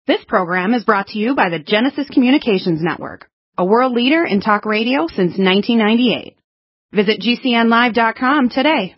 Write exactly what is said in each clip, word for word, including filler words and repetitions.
This program is brought to you by the Genesis Communications Network, a world leader in talk radio since nineteen ninety-eight. Visit G C N live dot com today.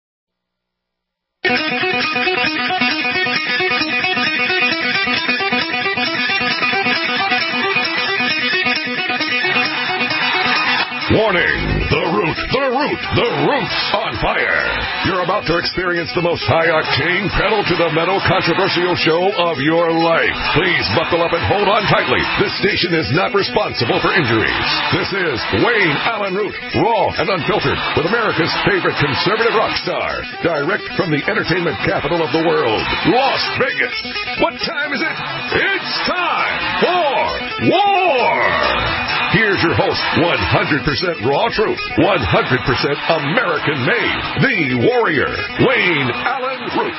Warning! The Root, the Root, the Root's on fire! You're about to experience the most high-octane, pedal-to-the-metal controversial show of your life. Please buckle up and hold on tightly. This station is not responsible for injuries. This is Wayne Allyn Root, raw and unfiltered, with America's favorite conservative rock star. Direct from the entertainment capital of the world, Las Vegas. What time is it? It's time for war! Here's your host, one hundred percent raw truth, one hundred percent American-made, the warrior, Wayne Allyn Root.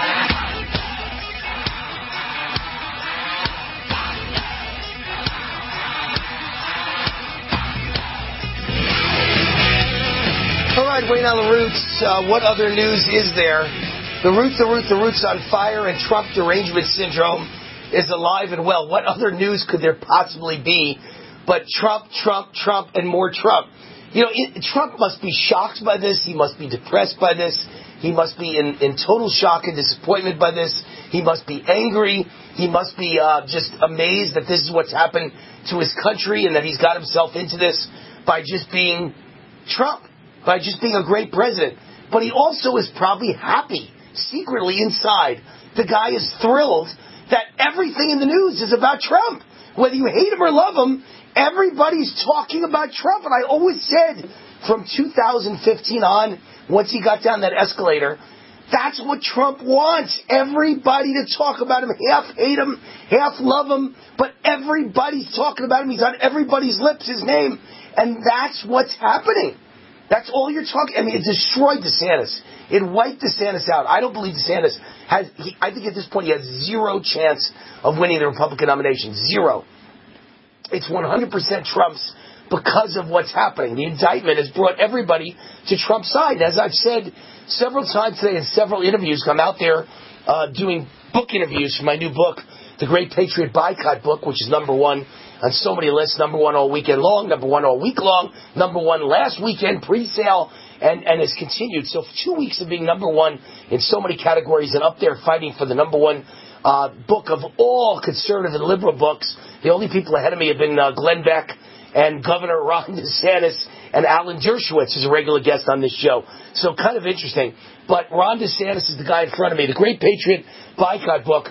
All right, Wayne Allyn Roots, uh, what other news is there? The Root, the Root, the Root's on fire, and Trump derangement syndrome is alive and well. What other news could there possibly be but Trump, Trump, Trump, and more Trump? You know, it, Trump must be shocked by this. He must be depressed by this. He must be in, in total shock and disappointment by this. He must be angry. He must be uh, just amazed that this is what's happened to his country and that he's got himself into this by just being Trump, by just being a great president. But he also is probably happy, secretly inside. The guy is thrilled that everything in the news is about Trump. Whether you hate him or love him, everybody's talking about Trump. And I always said from two thousand fifteen on, once he got down that escalator, that's what Trump wants. Everybody to talk about him, half hate him, half love him, but everybody's talking about him. He's on everybody's lips, his name. And that's what's happening. That's all you're talking. I mean, it destroyed DeSantis. It wiped DeSantis out. I don't believe DeSantis has, he, I think at this point he has zero chance of winning the Republican nomination. Zero. It's one hundred percent Trump's because of what's happening. The indictment has brought everybody to Trump's side. As I've said several times today in several interviews, I'm out there uh, doing book interviews for my new book, The Great Patriot Boycott book, which is number one on so many lists, number one all weekend long, number one all week long, number one last weekend, pre-sale, and, and has continued. So for two weeks of being number one in so many categories and up there fighting for the number one uh, book of all conservative and liberal books. The only people ahead of me have been uh, Glenn Beck and Governor Ron DeSantis and Alan Dershowitz, who's a regular guest on this show. So kind of interesting. But Ron DeSantis is the guy in front of me, the Great Patriot Boycott book.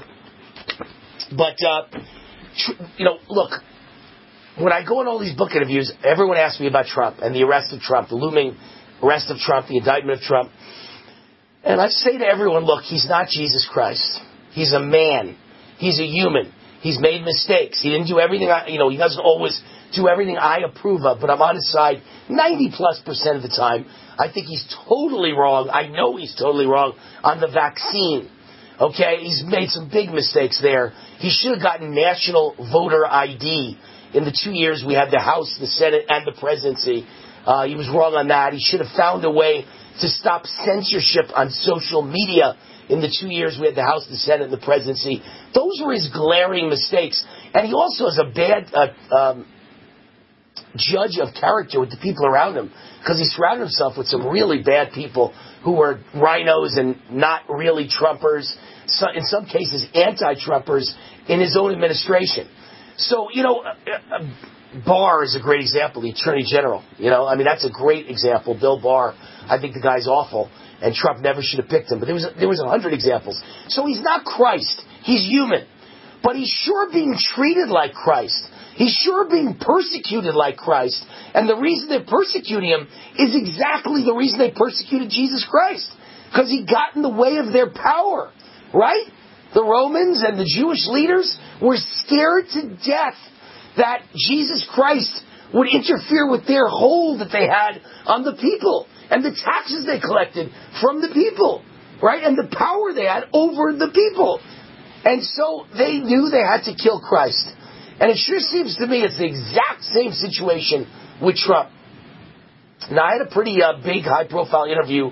But, uh, tr- you know, look, when I go on all these book interviews, everyone asks me about Trump and the arrest of Trump, the looming arrest of Trump, the indictment of Trump. And I say to everyone, look, he's not Jesus Christ. He's a man. He's a human. He's made mistakes. He didn't do everything, I, you know, he doesn't always do everything I approve of, but I'm on his side ninety plus percent of the time. I think he's totally wrong. I know he's totally wrong on the vaccine. Okay? He's made some big mistakes there. He should have gotten national voter I D in the two years we had the House, the Senate, and the presidency. Uh, he was wrong on that. He should have found a way to stop censorship on social media in the two years we had the House, the Senate, and the presidency. Those were his glaring mistakes. And he also is a bad uh, um, judge of character with the people around him because he surrounded himself with some really bad people who were rhinos and not really Trumpers, so in some cases anti-Trumpers in his own administration. So, you know, uh, uh, Barr is a great example, the Attorney General. You know, I mean, that's a great example. Bill Barr, I think the guy's awful, and Trump never should have picked him. But there was there was a hundred examples. So he's not Christ. He's human. But he's sure being treated like Christ. He's sure being persecuted like Christ. And the reason they're persecuting him is exactly the reason they persecuted Jesus Christ. Because he got in the way of their power. Right? The Romans and the Jewish leaders were scared to death that Jesus Christ would interfere with their hold that they had on the people and the taxes they collected from the people, right? And the power they had over the people. And so they knew they had to kill Christ. And it sure seems to me it's the exact same situation with Trump. Now, I had a pretty uh, big, high-profile interview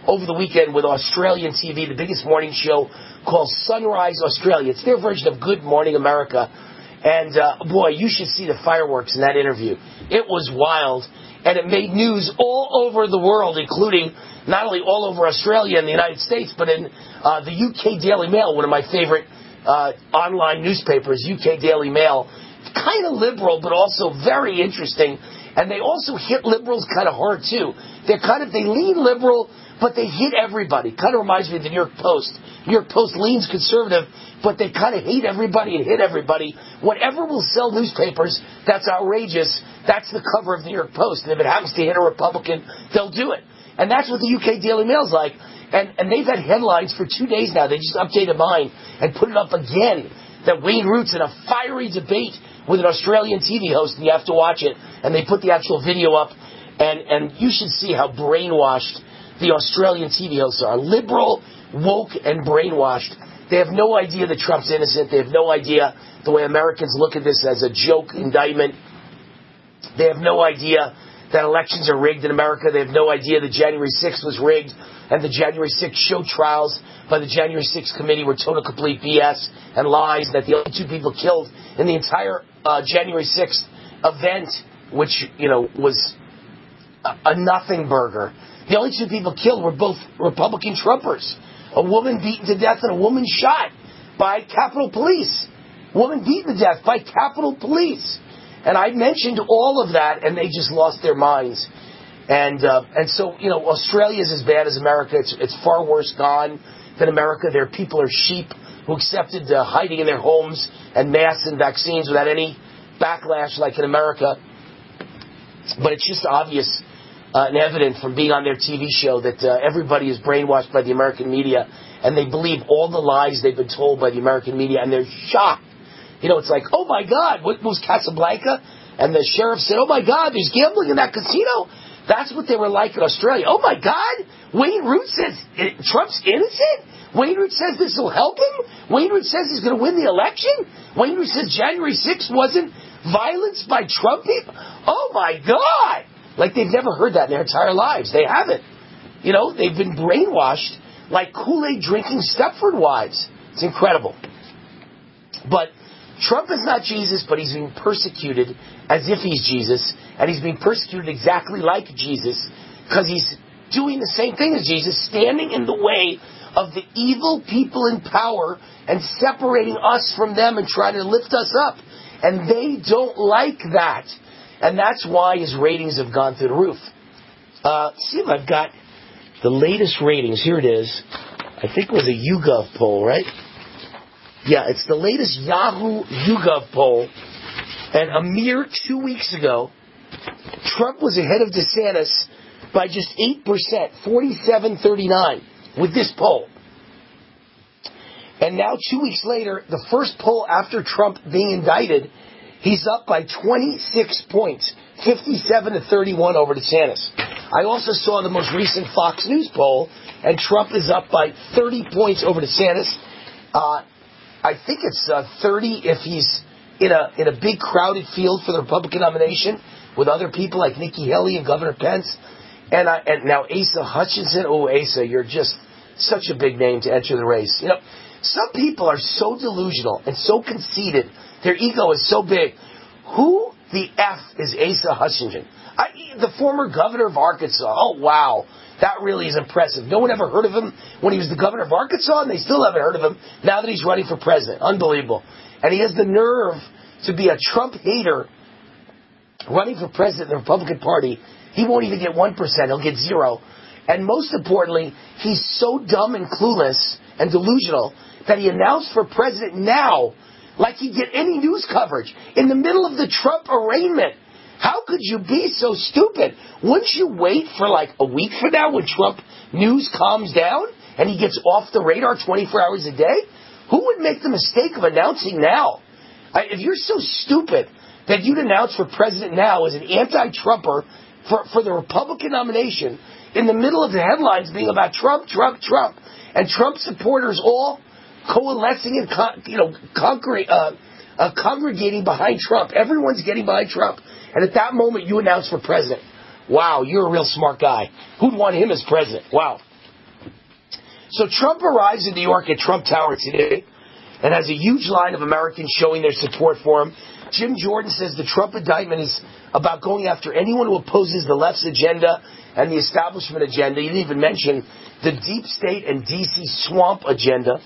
over the weekend with Australian T V, the biggest morning show called Sunrise Australia. It's their version of Good Morning America. And, uh, boy, you should see the fireworks in that interview. It was wild, and it made news all over the world, including not only all over Australia and the United States, but in uh, the U K Daily Mail, one of my favorite uh, online newspapers, U K Daily Mail. Kind of liberal, but also very interesting. And they also hit liberals kind of hard, too. They're kind of, they lean liberal, but they hit everybody. Kind of reminds me of the New York Post. New York Post leans conservative, but they kind of hate everybody and hit everybody. Whatever will sell newspapers that's outrageous, that's the cover of the New York Post. And if it happens to hit a Republican, they'll do it. And that's what the U K Daily Mail's like. And, and they've had headlines for two days now. They just updated mine and put it up again. That Wayne Root's in a fiery debate with an Australian T V host, and you have to watch it. And they put the actual video up, and, and you should see how brainwashed the Australian T V hosts are. Liberal, woke, and brainwashed. They have no idea that Trump's innocent. They have no idea the way Americans look at this as a joke indictment. They have no idea that elections are rigged in America. They have no idea that January sixth was rigged, and the January sixth show trials by the January sixth committee were total complete B S and lies, that the only two people killed in the entire uh, January sixth event, which, you know, was a, a nothing burger. The only two people killed were both Republican Trumpers. A woman beaten to death and a woman shot by Capitol Police. Woman beaten to death by Capitol Police. And I mentioned all of that, and they just lost their minds. And uh, and so, you know, Australia is as bad as America. It's, it's far worse gone than America. Their people are sheep who accepted uh, hiding in their homes and masks and vaccines without any backlash like in America. But it's just obvious uh, and evident from being on their T V show that uh, everybody is brainwashed by the American media, and they believe all the lies they've been told by the American media, and they're shocked. You know, it's like, oh, my God, what was Casablanca? And the sheriff said, oh, my God, there's gambling in that casino. That's what they were like in Australia. Oh, my God, Wayne Root says Trump's innocent? Wayne Root says this will help him? Wayne Root says he's going to win the election? Wayne Root says January sixth wasn't violence by Trump people? Oh, my God. Like they've never heard that in their entire lives. They haven't. You know, they've been brainwashed like Kool-Aid drinking Stepford wives. It's incredible. But Trump is not Jesus, but he's being persecuted as if he's Jesus, and he's being persecuted exactly like Jesus because he's doing the same thing as Jesus, standing in the way of the evil people in power and separating us from them and trying to lift us up. And they don't like that. And that's why his ratings have gone through the roof. Uh, see if I've got the latest ratings. Here it is. I think it was a YouGov poll, right? Yeah, it's the latest Yahoo YouGov poll. And a mere two weeks ago, Trump was ahead of DeSantis by just eight percent, forty-seven thirty-nine, with this poll. And now, two weeks later, the first poll after Trump being indicted, he's up by twenty-six points, fifty-seven to thirty-one over DeSantis. I also saw the most recent Fox News poll, and Trump is up by thirty points over DeSantis. Uh, I think it's uh, thirty if he's in a in a big crowded field for the Republican nomination with other people like Nikki Haley and Governor Pence. And, I, and now Asa Hutchinson. Oh, Asa, you're just such a big name to enter the race. You know, some people are so delusional and so conceited. Their ego is so big. Who the F is Asa Hutchinson? I, the former governor of Arkansas. Oh, wow. That really is impressive. No one ever heard of him when he was the governor of Arkansas, and they still haven't heard of him now that he's running for president. Unbelievable. And he has the nerve to be a Trump hater running for president in the Republican Party. He won't even get one percent. He'll get zero. And most importantly, he's so dumb and clueless and delusional that he announced for president now like he'd get any news coverage in the middle of the Trump arraignment. How could you be so stupid? Wouldn't you wait for like a week from now when Trump news calms down and he gets off the radar twenty-four hours a day? Who would make the mistake of announcing now? If you're so stupid that you'd announce for president now as an anti-Trumper for, for the Republican nomination in the middle of the headlines being about Trump, Trump, Trump, and Trump supporters all coalescing and con- you know conquering, uh, uh, congregating behind Trump. Everyone's getting behind Trump. And at that moment, you announce for president. Wow, you're a real smart guy. Who'd want him as president? Wow. So Trump arrives in New York at Trump Tower today and has a huge line of Americans showing their support for him. Jim Jordan says the Trump indictment is about going after anyone who opposes the left's agenda and the establishment agenda. He didn't even mention the deep state and D C swamp agenda.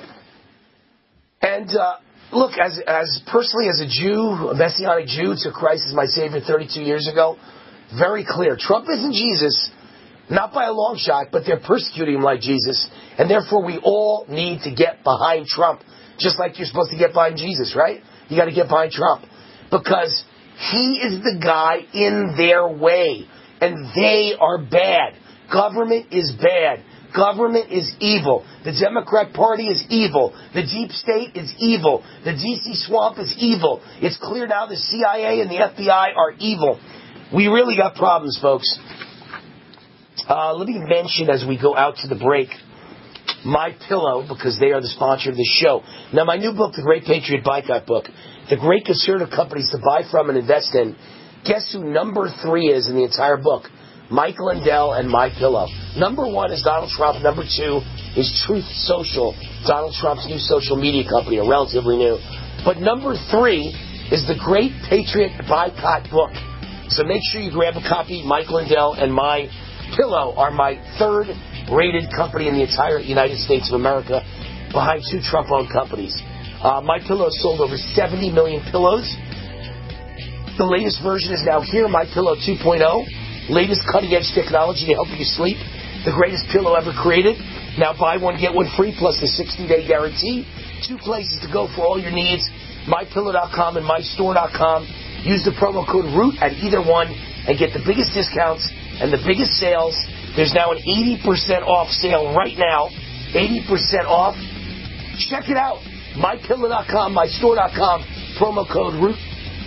And uh, look, as as personally as a Jew, a Messianic Jew, to Christ as my Savior thirty-two years ago, very clear. Trump isn't Jesus, not by a long shot, but they're persecuting him like Jesus. And therefore we all need to get behind Trump, just like you're supposed to get behind Jesus, right? You got to get behind Trump because he is the guy in their way, and they are bad. Government is bad. Government is evil. The Democrat Party is evil. The deep state is evil. The D C swamp is evil. It's clear now the C I A and the F B I are evil. We really got problems, folks. Uh, let me mention as we go out to the break, My Pillow, because they are the sponsor of the show. Now, my new book, The Great Patriot Boycott Book, the great conservative companies to buy from and invest in. Guess who number three is in the entire book? Mike Lindell and My Pillow. Number one is Donald Trump. Number two is Truth Social, Donald Trump's new social media company, or relatively new. But number three is The Great Patriot Boycott Book. So make sure you grab a copy. Mike Lindell and My Pillow are my third rated company in the entire United States of America, behind two Trump-owned companies. Uh, My Pillow sold over seventy million pillows. The latest version is now here, My Pillow two point oh. Latest cutting-edge technology to help you sleep. The greatest pillow ever created. Now buy one, get one free, plus the sixty-day guarantee. Two places to go for all your needs, my pillow dot com and my store dot com. Use the promo code ROOT at either one and get the biggest discounts and the biggest sales. There's now an eighty percent off sale right now. eighty percent off. Check it out. my pillow dot com, my store dot com, promo code ROOT.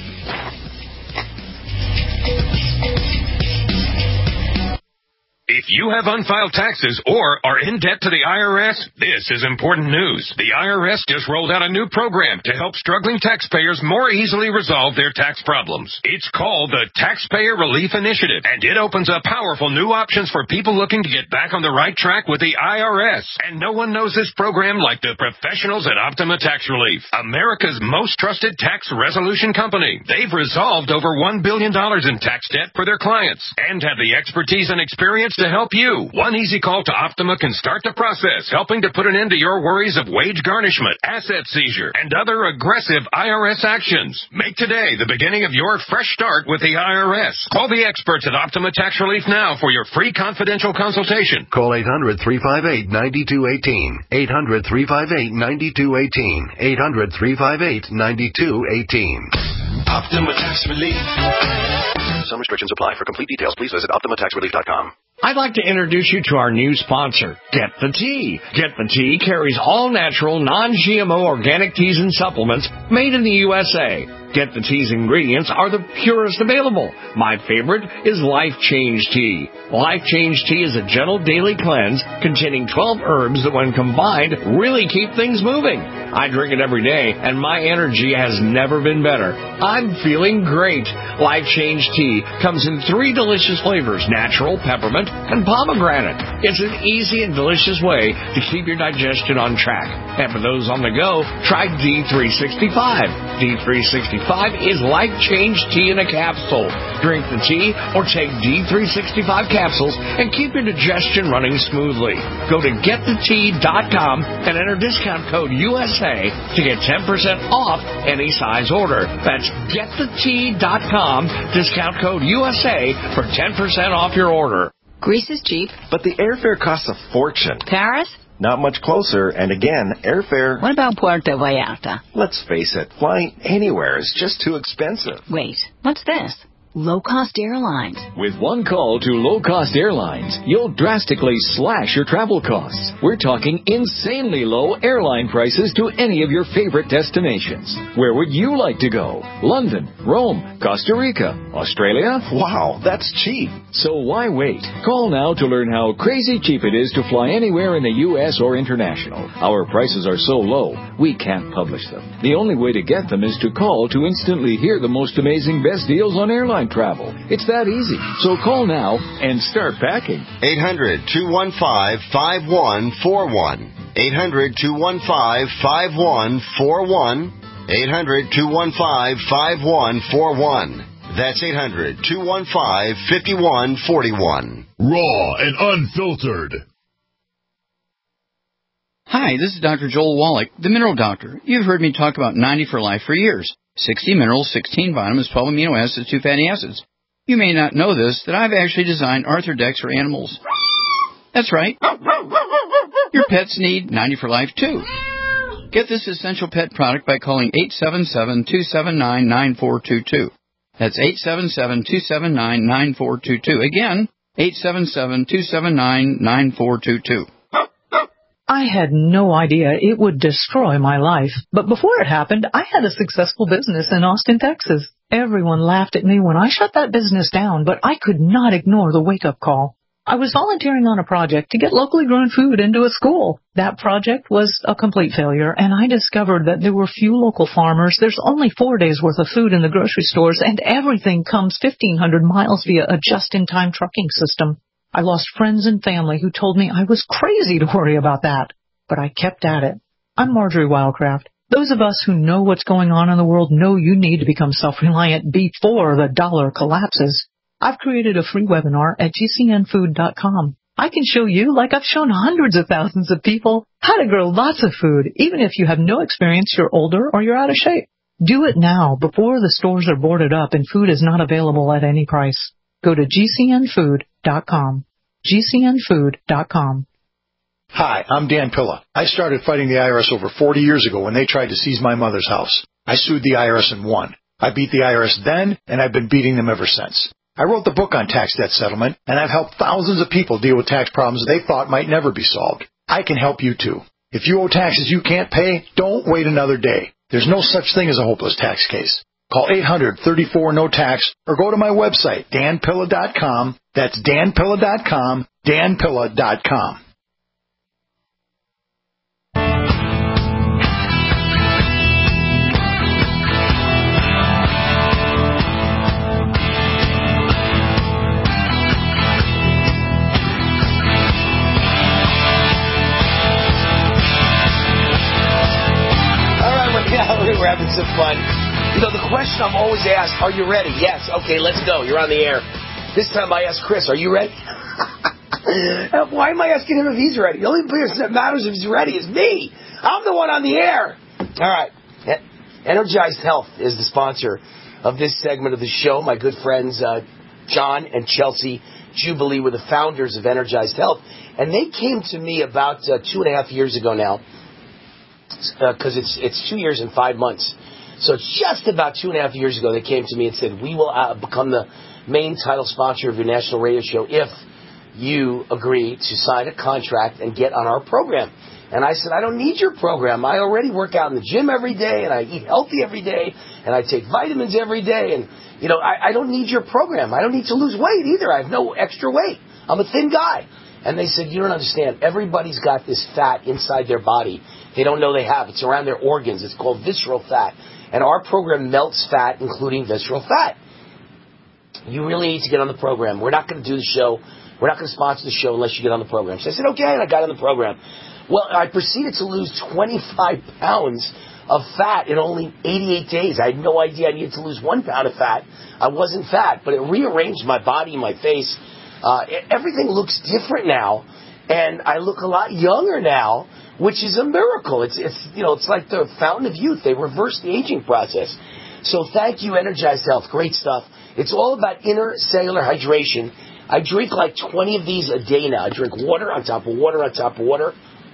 If you have unfiled taxes or are in debt to the I R S, this is important news. The I R S just rolled out a new program to help struggling taxpayers more easily resolve their tax problems. It's called the Taxpayer Relief Initiative, and it opens up powerful new options for people looking to get back on the right track with the I R S. And no one knows this program like the professionals at Optima Tax Relief, America's most trusted tax resolution company. They've resolved over one billion dollars in tax debt for their clients and have the expertise and experience to help you. One easy call to Optima can start the process, helping to put an end to your worries of wage garnishment, asset seizure, and other aggressive I R S actions. Make today the beginning of your fresh start with the I R S. Call the experts at Optima Tax Relief now for your free confidential consultation. Call eight hundred, three five eight, nine two one eight. eight hundred, three five eight, nine two one eight. eight hundred, three five eight, nine two one eight. Optima Tax Relief. Some restrictions apply. For complete details, please visit optima tax relief dot com. I'd like to introduce you to our new sponsor, Get the Tea. Get the Tea carries all natural, non-G M O organic teas and supplements made in the U S A. Get the Tea's ingredients are the purest available. My favorite is Life Change Tea. Life Change Tea is a gentle daily cleanse containing twelve herbs that, when combined, really keep things moving. I drink it every day, and my energy has never been better. I'm feeling great. Life Change Tea comes in three delicious flavors: natural, peppermint, and pomegranate. It's an easy and delicious way to keep your digestion on track. And for those on the go, try D three sixty-five. D three sixty-five is Life Change Tea in a capsule. Drink the tea or take D three sixty-five capsules and keep your digestion running smoothly. Go to get the tea dot com and enter discount code U S A to get ten percent off any size order. That's get the tea dot com, discount code U S A for ten percent off your order. Greece is cheap. But the airfare costs a fortune. Paris? Not much closer, and again, airfare... What about Puerto Vallarta? Let's face it, flying anywhere is just too expensive. Wait, what's this? Low-cost airlines. With one call to low-cost airlines, you'll drastically slash your travel costs. We're talking insanely low airline prices to any of your favorite destinations. Where would you like to go? London, Rome, Costa Rica, Australia? Wow, that's cheap. So why wait? Call now to learn how crazy cheap it is to fly anywhere in the U S or international. Our prices are so low, we can't publish them. The only way to get them is to call to instantly hear the most amazing best deals on airlines. airline travel. It's that easy. So call now and start packing. eight hundred, two one five, five one four one. eight hundred, two one five, five one four one. eight hundred, two one five, five one four one. That's eight hundred, two one five, five one four one. Raw and unfiltered. Hi, this is Doctor Joel Wallach, the Mineral Doctor. You've heard me talk about ninety for Life for years. sixty minerals, sixteen vitamins, twelve amino acids, two fatty acids. You may not know this, that I've actually designed Arthrodex for animals. That's right. Your pets need ninety for Life, too. Get this essential pet product by calling eight seven seven, two seven nine, nine four two two. That's eight seven seven, two seven nine, nine four two two. Again, eight seven seven, two seven nine, nine four two two. I had no idea it would destroy my life. But before it happened, I had a successful business in Austin, Texas. Everyone laughed at me when I shut that business down, but I could not ignore the wake-up call. I was volunteering on a project to get locally grown food into a school. That project was a complete failure, and I discovered that there were few local farmers. There's only four days' worth of food in the grocery stores, and everything comes fifteen hundred miles via a just-in-time trucking system. I lost friends and family who told me I was crazy to worry about that, but I kept at it. I'm Marjorie Wildcraft. Those of us who know what's going on in the world know you need to become self-reliant before the dollar collapses. I've created a free webinar at G C N food dot com. I can show you, like I've shown hundreds of thousands of people, how to grow lots of food, even if you have no experience, you're older, or you're out of shape. Do it now, before the stores are boarded up and food is not available at any price. Go to G C N food dot com. G C N food dot com. Hi, I'm Dan Pilla. I started fighting the I R S over forty years ago when they tried to seize my mother's house. I sued the I R S and won. I beat the I R S then, and I've been beating them ever since. I wrote the book on tax debt settlement, and I've helped thousands of people deal with tax problems they thought might never be solved. I can help you, too. If you owe taxes you can't pay, don't wait another day. There's no such thing as a hopeless tax case. Call eight hundred, thirty-four, no tax or go to my website, Dan Pilla dot com. That's Dan Pilla dot com, Dan Pilla dot com. We're having some fun. You know, the question I'm always asked, are you ready? Yes. Okay, let's go. You're on the air. This time I asked Chris, are you ready? Why am I asking him if he's ready? The only person that matters if he's ready is me. I'm the one on the air. All right. Energized Health is the sponsor of this segment of the show. My good friends uh, John and Chelsea Jubilee were the founders of Energized Health. And they came to me about uh, two and a half years ago now. Because uh, it's it's two years and five months. So it's just about two and a half years ago they came to me and said, we will uh, become the main title sponsor of your national radio show if you agree to sign a contract and get on our program. And I said, I don't need your program. I already work out in the gym every day, and I eat healthy every day, and I take vitamins every day. And, you know, I, I don't need your program. I don't need to lose weight either. I have no extra weight. I'm a thin guy. And they said, you don't understand. Everybody's got this fat inside their body. They don't know they have. It's around their organs. It's called visceral fat. And our program melts fat, including visceral fat. You really need to get on the program. We're not going to do the show. We're not going to sponsor the show unless you get on the program. So I said, okay, and I got on the program. Well, I proceeded to lose twenty-five pounds of fat in only eighty-eight days. I had no idea I needed to lose one pound of fat. I wasn't fat, but it rearranged my body, my face. Uh, everything looks different now, and I look a lot younger now, which is a miracle. It's, it's, you know, it's like the fountain of youth. They reversed the aging process. So thank you, Energized Health. Great stuff. It's all about inner cellular hydration. I drink like twenty of these a day now. I drink water on top of water on top of water.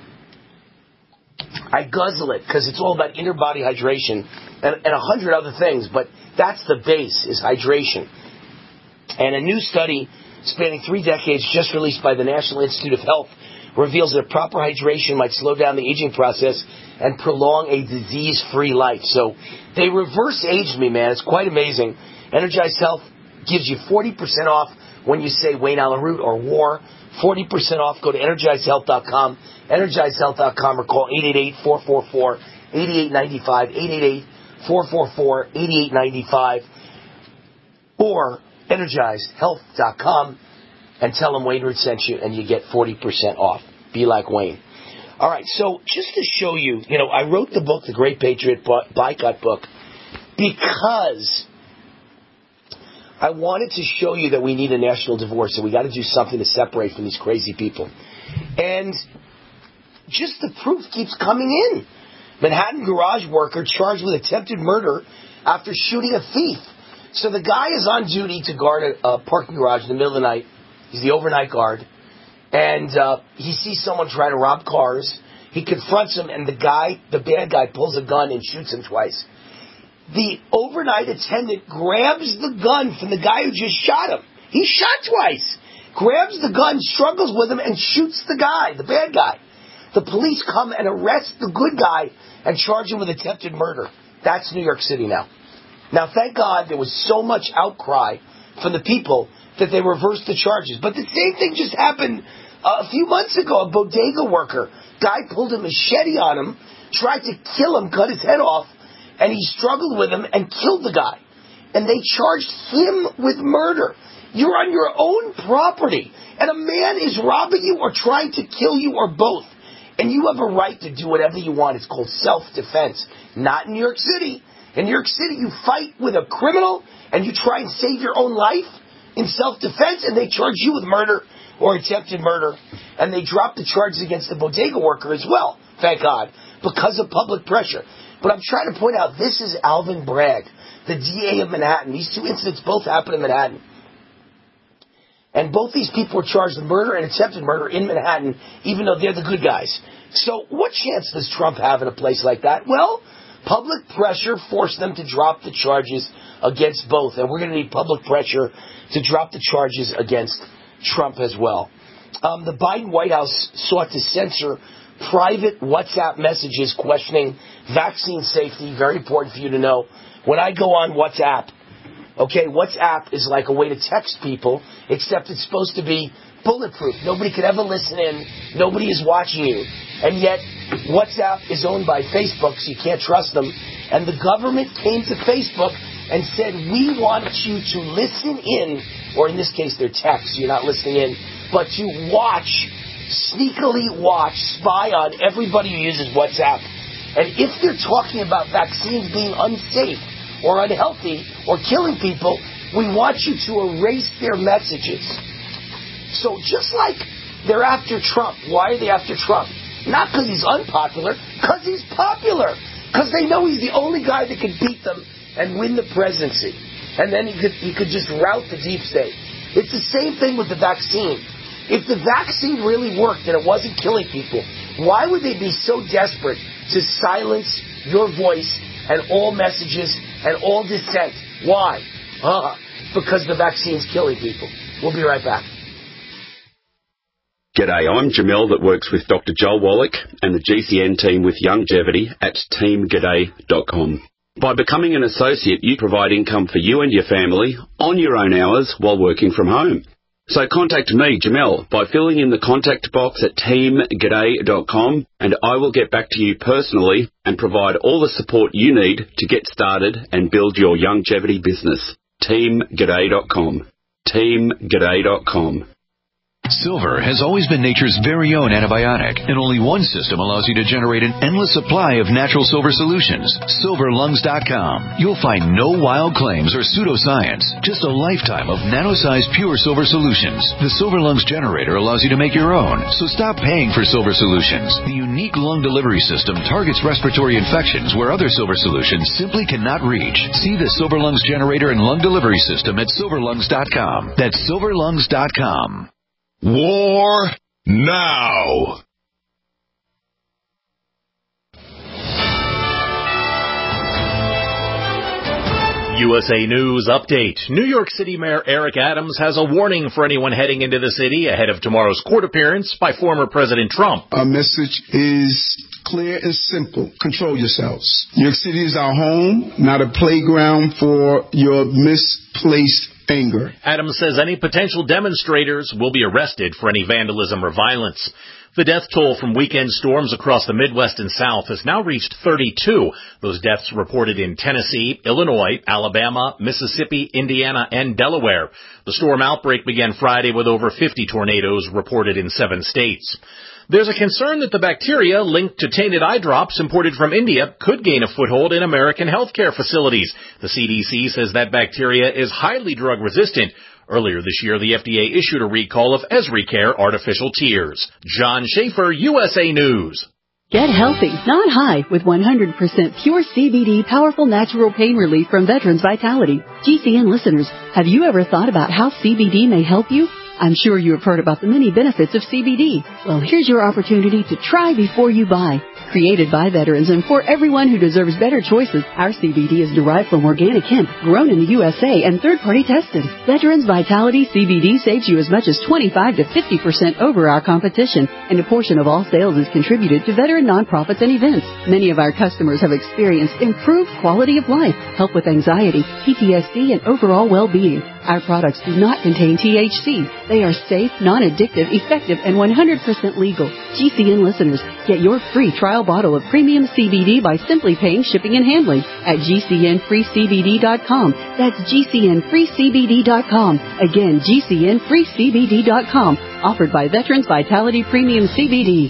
I guzzle it because it's all about inner body hydration and, and a hundred other things, but that's the base, is hydration. And a new study spanning three decades just released by the National Institute of Health reveals that proper hydration might slow down the aging process and prolong a disease-free life. So they reverse aged me, man. It's quite amazing. Energized Health gives you forty percent off when you say Wayne Allen Root or War. forty percent off. Go to energized health dot com, energized health dot com, or call eight eight eight, four four four, eight eight nine five, eight eight eight, four four four, eight eight nine five. or energized health dot com and tell them Wayne Root sent you, and you get forty percent off. Be like Wayne. All right, so just to show you, you know, I wrote the book, The Great Patriot Boycott Book, because I wanted to show you that we need a national divorce, and we got to do something to separate from these crazy people. And just the proof keeps coming in. Manhattan garage worker charged with attempted murder after shooting a thief. So the guy is on duty to guard a, a parking garage in the middle of the night. He's the overnight guard. And uh, he sees someone trying to rob cars. He confronts him, and the guy, the bad guy, pulls a gun and shoots him twice. The overnight attendant grabs the gun from the guy who just shot him. He shot twice. Grabs the gun, struggles with him, and shoots the guy, the bad guy. The police come and arrest the good guy and charge him with attempted murder. That's New York City now. Now, thank God there was so much outcry from the people that they reversed the charges. But the same thing just happened uh, a few months ago. A bodega worker, guy pulled a machete on him, tried to kill him, cut his head off, and he struggled with him and killed the guy. And they charged him with murder. You're on your own property, and a man is robbing you or trying to kill you or both. And you have a right to do whatever you want. It's called self-defense. Not in New York City. In New York City, you fight with a criminal and you try and save your own life in self-defense, and they charge you with murder or attempted murder. And they drop the charges against the bodega worker as well, thank God, because of public pressure. But I'm trying to point out, this is Alvin Bragg, the D A of Manhattan. These two incidents both happened in Manhattan. And both these people were charged with murder and attempted murder in Manhattan, even though they're the good guys. So what chance does Trump have in a place like that? Well, public pressure forced them to drop the charges against both. And we're going to need public pressure to drop the charges against Trump as well. Um, the Biden White House sought to censor private WhatsApp messages questioning vaccine safety. Very important for you to know. When I go on WhatsApp, okay, WhatsApp is like a way to text people, except it's supposed to be bulletproof. Nobody could ever listen in. Nobody is watching you. And yet, WhatsApp is owned by Facebook, so you can't trust them. And the government came to Facebook and said, we want you to listen in, or in this case, they're texts, so you're not listening in, but to watch, sneakily watch, spy on everybody who uses WhatsApp. And if they're talking about vaccines being unsafe, or unhealthy, or killing people, we want you to erase their messages. So just like they're after Trump, why are they after Trump? Not because he's unpopular, because he's popular. Because they know he's the only guy that can beat them and win the presidency. And then he could, he could just rout the deep state. It's the same thing with the vaccine. If the vaccine really worked and it wasn't killing people, why would they be so desperate to silence your voice and all messages and all dissent? Why? Uh, because the vaccine's killing people. We'll be right back. G'day, I'm Jamel that works with Doctor Joel Wallach and the G C N team with Longevity at team g'day dot com. By becoming an associate, you provide income for you and your family on your own hours while working from home. So contact me, Jamel, by filling in the contact box at team g'day dot com, and I will get back to you personally and provide all the support you need to get started and build your longevity business. team g'day dot com. team g'day dot com. Silver has always been nature's very own antibiotic, and only one system allows you to generate an endless supply of natural silver solutions. silver lungs dot com. You'll find no wild claims or pseudoscience, just a lifetime of nano-sized pure silver solutions. The Silver Lungs generator allows you to make your own, so stop paying for silver solutions. The unique lung delivery system targets respiratory infections where other silver solutions simply cannot reach. See the Silver Lungs generator and lung delivery system at silver lungs dot com. That's silver lungs dot com. War now. U S A News Update. New York City Mayor Eric Adams has a warning for anyone heading into the city ahead of tomorrow's court appearance by former President Trump. Our message is clear and simple. Control yourselves. New York City is our home, not a playground for your misplaced anger. Adams says any potential demonstrators will be arrested for any vandalism or violence. The death toll from weekend storms across the Midwest and South has now reached thirty-two. Those deaths reported in Tennessee, Illinois, Alabama, Mississippi, Indiana, and Delaware. The storm outbreak began Friday with over fifty tornadoes reported in seven states. There's a concern that the bacteria linked to tainted eye drops imported from India could gain a foothold in American healthcare facilities. The C D C says that bacteria is highly drug resistant. Earlier this year, the F D A issued a recall of EzriCare artificial tears. John Schaefer, U S A News. Get healthy, not high, with one hundred percent pure C B D powerful natural pain relief from Veterans Vitality. G C N listeners, have you ever thought about how C B D may help you? I'm sure you have heard about the many benefits of C B D. Well, here's your opportunity to try before you buy. Created by veterans and for everyone who deserves better choices, our C B D is derived from organic hemp, grown in the U S A and third-party tested. Veterans Vitality C B D saves you as much as twenty-five to fifty percent over our competition, and a portion of all sales is contributed to veteran nonprofits and events. Many of our customers have experienced improved quality of life, help with anxiety, P T S D, and overall well-being. Our products do not contain T H C. They are safe, non-addictive, effective, and one hundred percent legal. G C N listeners, get your free trial bottle of premium C B D by simply paying shipping and handling at G C N free C B D dot com. That's G C N free C B D dot com. Again, G C N free C B D dot com. Offered by Veterans Vitality Premium C B D.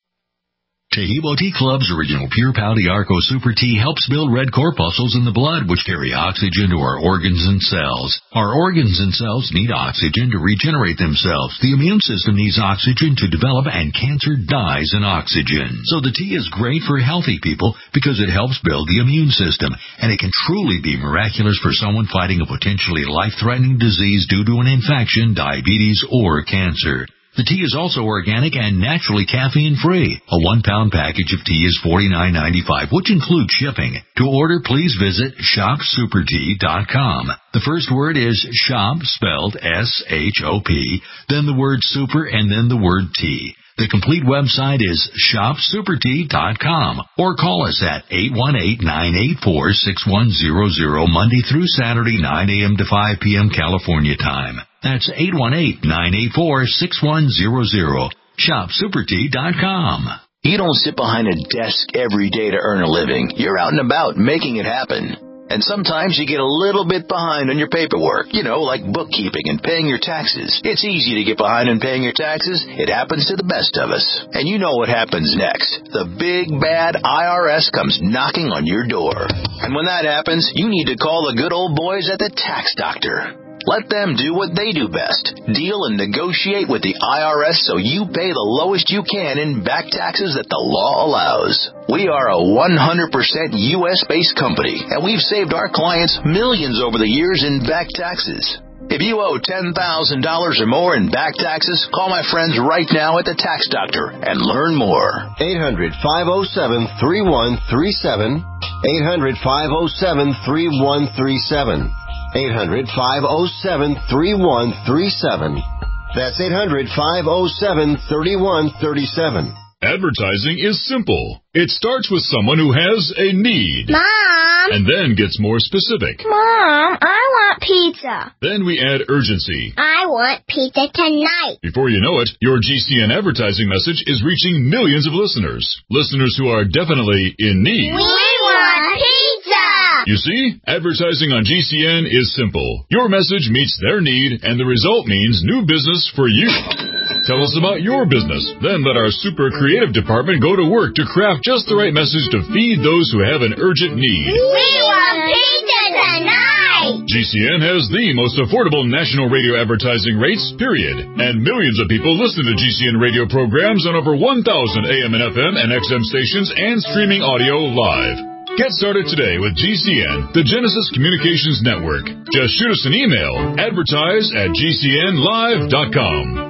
Tahibo Tea Club's original Pure Pau Arco Super Tea helps build red corpuscles in the blood, which carry oxygen to our organs and cells. Our organs and cells need oxygen to regenerate themselves. The immune system needs oxygen to develop, and cancer dies in oxygen. So the tea is great for healthy people because it helps build the immune system, and it can truly be miraculous for someone fighting a potentially life-threatening disease due to an infection, diabetes, or cancer. The tea is also organic and naturally caffeine-free. A one-pound package of tea is forty-nine ninety-five, which includes shipping. To order, please visit shop super tea dot com. The first word is shop, spelled S H O P, then the word super, and then the word tea. The complete website is shop super tea dot com, or call us at eight one eight, nine eight four, six one zero zero Monday through Saturday, nine a.m. to five p.m. California time. That's eight one eight, nine eight four, six one zero zero. shop super tea dot com. You don't sit behind a desk every day to earn a living. You're out and about making it happen. And sometimes you get a little bit behind on your paperwork, you know, like bookkeeping and paying your taxes. It's easy to get behind on paying your taxes. It happens to the best of us. And you know what happens next. The big, bad I R S comes knocking on your door. And when that happens, you need to call the good old boys at the Tax Doctor. Let them do what they do best. Deal and negotiate with the I R S so you pay the lowest you can in back taxes that the law allows. We are a one hundred percent U S-based company, and we've saved our clients millions over the years in back taxes. If you owe ten thousand dollars or more in back taxes, call my friends right now at the Tax Doctor and learn more. eight hundred, five oh seven, three one three seven. eight hundred, five oh seven, three one three seven. eight hundred, five oh seven, three one three seven. That's eight hundred, five oh seven, three one three seven. Advertising is simple. It starts with someone who has a need. Mom! And then gets more specific. Mom, I want pizza. Then we add urgency. I want pizza tonight. Before you know it, your G C N advertising message is reaching millions of listeners. Listeners who are definitely in need. We want pizza! You see, advertising on G C N is simple. Your message meets their need, and the result means new business for you. Tell us about your business. Then let our super creative department go to work to craft just the right message to feed those who have an urgent need. We want pizza tonight! G C N has the most affordable national radio advertising rates, period. And millions of people listen to G C N radio programs on over one thousand A M and F M and X M stations and streaming audio live. Get started today with G C N, the Genesis Communications Network. Just shoot us an email, advertise at G C N live dot com.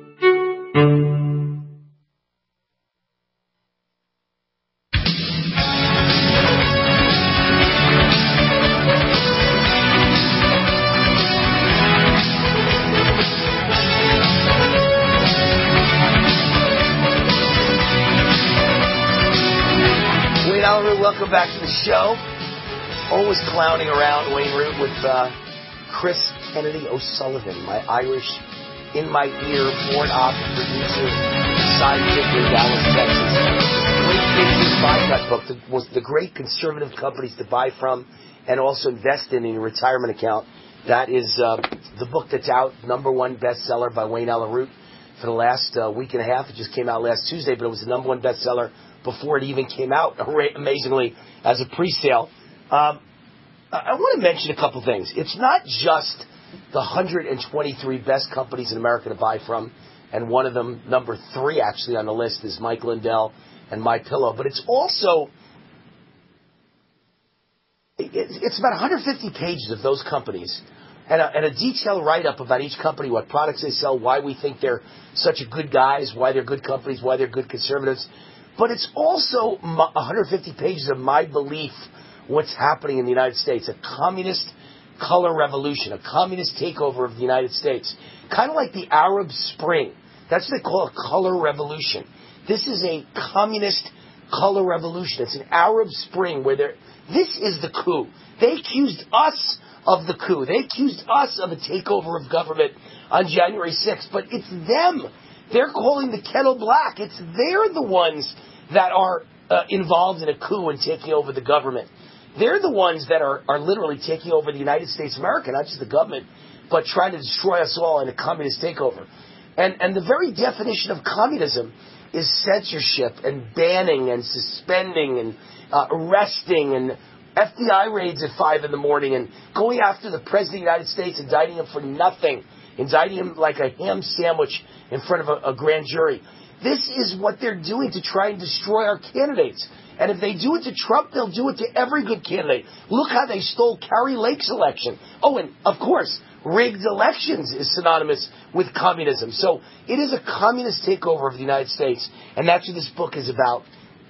Welcome back to the show. Always clowning around Wayne Root with uh, Chris Kennedy O'Sullivan, my Irish, in my ear, born op producer. Scientific in Dallas, Texas. Great business boycott book that was the great conservative companies to buy from and also invest in in your retirement account. That is uh, the book that's out, number one bestseller by Wayne Allyn Root for the last uh, week and a half. It just came out last Tuesday, but it was the number one bestseller before it even came out, amazingly, as a pre-sale. Um, I want to mention a couple things. It's not just the one hundred twenty-three best companies in America to buy from, and one of them, number three actually on the list, is Mike Lindell and MyPillow. But it's also, it's about one hundred fifty pages of those companies and a, and a detailed write-up about each company, what products they sell, why we think they're such a good guys, why they're good companies, why they're good conservatives. But it's also one hundred fifty pages of my belief what's happening in the United States, a communist color revolution, a communist takeover of the United States, kind of like the Arab Spring. That's what they call a color revolution. This is a communist color revolution. It's an Arab Spring where they're, this is the coup. They accused us of the coup. They accused us of a takeover of government on January sixth, but it's them. They're calling the kettle black. It's they're the ones that are uh, involved in a coup and taking over the government. They're the ones that are, are literally taking over the United States of America, not just the government, but trying to destroy us all in a communist takeover. And, and the very definition of communism is censorship and banning and suspending and uh, arresting and F B I raids at five in the morning and going after the President of the United States, indicting him for nothing, indicting him like a ham sandwich in front of a, a grand jury. This is what they're doing to try and destroy our candidates. And if they do it to Trump, they'll do it to every good candidate. Look how they stole Kari Lake's election. Oh, and of course, rigged elections is synonymous with communism. So it is a communist takeover of the United States, and that's what this book is about.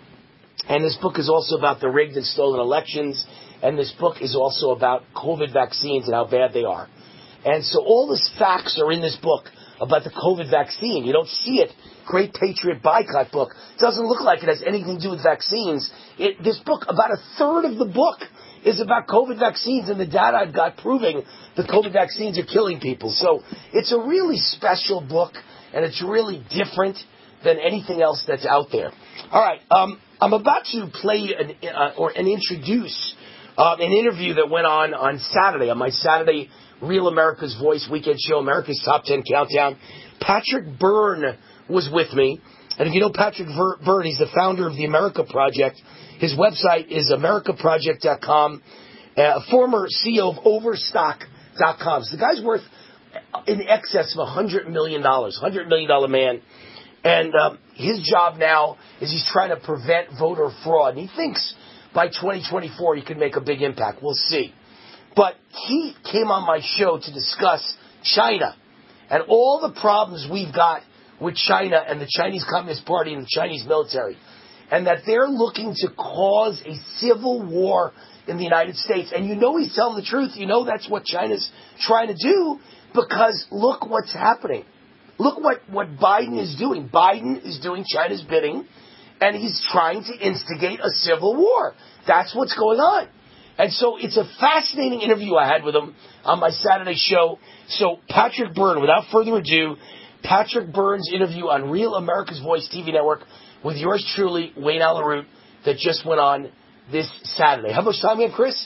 And this book is also about the rigged and stolen elections, and this book is also about COVID vaccines and how bad they are. And so all these facts are in this book about the COVID vaccine. You don't see it. Great Patriot Boycott book. It doesn't look like it has anything to do with vaccines. It, this book, about a third of the book is about COVID vaccines and the data I've got proving the COVID vaccines are killing people. So it's a really special book, and it's really different than anything else that's out there. All right, um, I'm about to play an, uh, or and introduce uh, an interview that went on on Saturday, on my Saturday Real America's Voice weekend show, America's Top ten Countdown. Patrick Byrne was with me. And if you know Patrick Byrne, he's the founder of the America Project. His website is america project dot com, uh, former C E O of overstock dot com. So the guy's worth in excess of one hundred million dollars, one hundred million dollars man. And um, his job now is he's trying to prevent voter fraud. And he thinks by twenty twenty-four he can make a big impact. We'll see. But he came on my show to discuss China and all the problems we've got with China and the Chinese Communist Party and the Chinese military, and that they're looking to cause a civil war in the United States. And you know he's telling the truth. You know that's what China's trying to do, because look what's happening. Look what, what Biden is doing. Biden is doing China's bidding, and he's trying to instigate a civil war. That's what's going on. And so it's a fascinating interview I had with him on my Saturday show. So Patrick Byrne, without further ado, Patrick Byrne's interview on Real America's Voice T V network with yours truly, Wayne Allyn Root, that just went on this Saturday. How much time do we have, Chris?